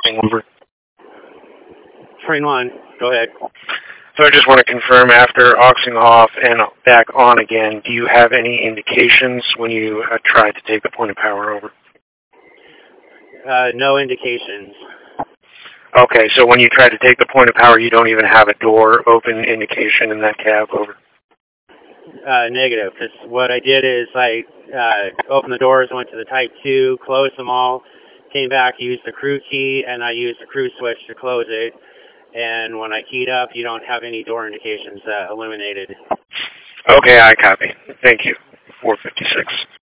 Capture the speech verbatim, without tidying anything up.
Over. Train one, go ahead. So I just want to confirm, after auxing off and back on again, do you have any indications when you uh, tried to take the point of power over? Uh, no indications. Okay, so when you try to take the point of power, you don't even have a door open indication in that cab, over? Uh, negative, because what I did is I uh, opened the doors, went to the Type two, closed them all, came back, used the crew key, and I used the crew switch to close it. And when I keyed up, you don't have any door indications uh, eliminated. Okay, I copy. Thank you. four fifty-six.